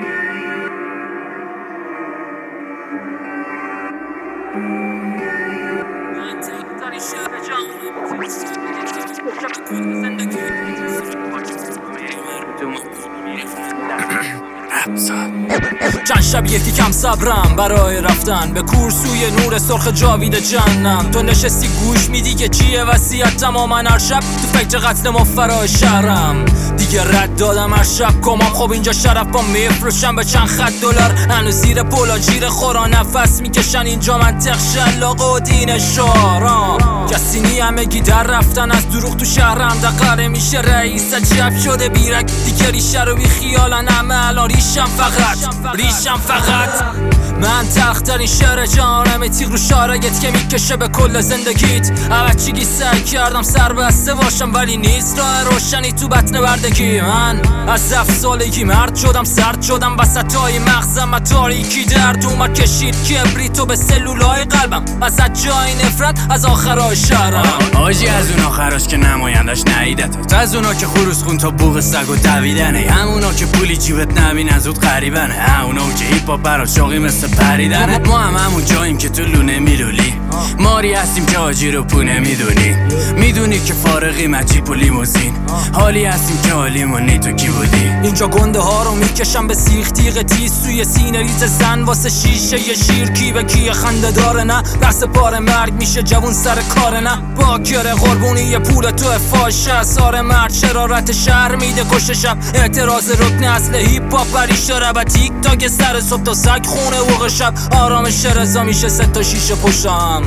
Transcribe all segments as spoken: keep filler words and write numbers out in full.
چند شب یکی کم صبرم برای رفتن به کورسوی نور سرخ جاوید جهنم. تو نشستی گوش میدی که چیه وصیت تماما هر شب تو فکر قتل مفرای شهرم. دیگه رد دادم هر شب کمام، خب اینجا شرف با میفروشم به چند خط دلار. هنوز زیر پولا جیر خورا نفس میکشن اینجا منطق شلاق و دین شارم. کسی نی همگی در رفتن از دروغ تو شهرم دقره میشه رئیس عجب شده بیرک. دیگه ریشه رو بی خیالن همه الان ریشم فقط ریشم فقط من تلخترین شعر جانم، تیغ رو شارگت که میکشه به کل زندگیت. اوچگی سعی کردم سر بسته باشم ولی نیست راه روشنی تو بطن بردگی. من از هفت سالگی مرد شدم، سرد شدم وسطای مغزم و تاریکی درد اومد کشید کبریتو به سلولای قلبم. از جای نفرت از آخرای شهرم. آجی از اون آخراش که نمایندش نهیدت، از اونا که خروس خون تا بوق سگ و دویدنه، همونا که پولی جیبت نبینن زود قریبنه، همونا که هیپ هاپ برات شوقی مثل پریدنه. ما هم همون جاییم که تو لونه میلولی، ماری هستیم که آجی رو پونه میدونی. میدونی که فارغیم از جیپ و لیموزین، حالی هستیم که حالیمونی تو کی بودی. اینجا گنده ها رو میکشم به سیخ تیغ تیز سوی سینه ریز زن واسه شیشه یه شیر. کی به کی خنده داره نه دست پار مرگ میشه جوون سر کار نه. باکره قربونی یه پول تو فاشه سار مرد شرارت شهر میده کش شب. اعتراض رکن اصل هیپ هاپ پریش داره و تیک تاک سر صبح تا سگ خونه وقت شب. آرامش رضا میشه سه تا شیشه پشتم.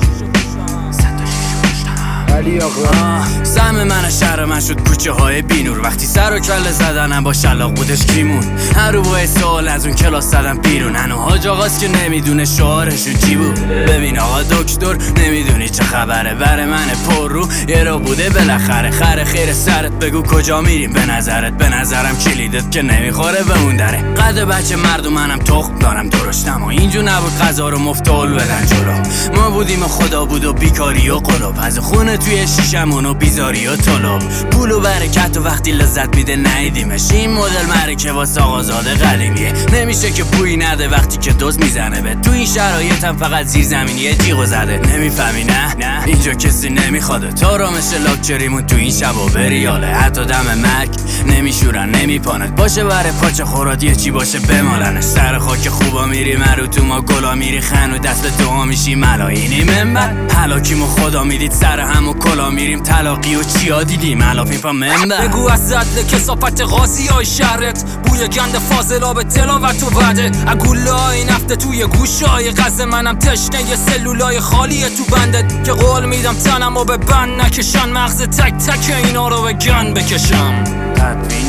علی آقا سهم من شهر من شد کوچه های بینور. وقتی سر و کله زدنم با شلاق بودش کیمون. هر رو با سوال از اون کلاس زدم بیرون. هنو حاج آقاست که نمیدونه شعارشون چی بود. ببین آقا دکتر نمیدونی چه خبره، بره من پر رو یه رو بوده بالاخره. خره خیر سرت بگو کجا میریم به نظرت. به نظرم کلیدت که نمیخوره به اون دره. قد بچه مرد و منم تخم دارم درشتم و اینجور نبود غذا رو مفتول بدن جلو. ما بودیم و خدا بود و بیکاری و قلوب از خونه توی شیشمون و بیزاری و طلب. پول و برکت و وقتی لذت میده نیدیمش. این مدل مرکه واسه آقازاده قدیمیه. نمیشه که بویی نده وقتی که دوز میزنه به. تو این شرایطم فقط زیر زمینیه جیغو زده. نمیفهمی نه نه اینجا کسی نمیخواده تو رو مثل لاکچریمون تو این شبا بریاله. حتی دم مرگ نمیشورن نمیپاند باشه بره پاچه خوراد یه چی باشه بمالنش. سر خاک خوبا میری مرو تو ما گلا میری خن و دست تو ها میشی ملاینی منبر. حلاکیمو خدا میدید سر همو کلا میریم تلاقی و چیا دیدیم علافی پا منبر. بگو از زدل کسافت غازی های شهرت بوی گند فاضلا به تلاوت و وعده. اگولای نفته توی گوشای غزه منم تشنه یه سلولای خالیه تو بندت که قول میدم تنم و به بند نکشن. مغز تک تک اینا رو به گن بکشم. تدوین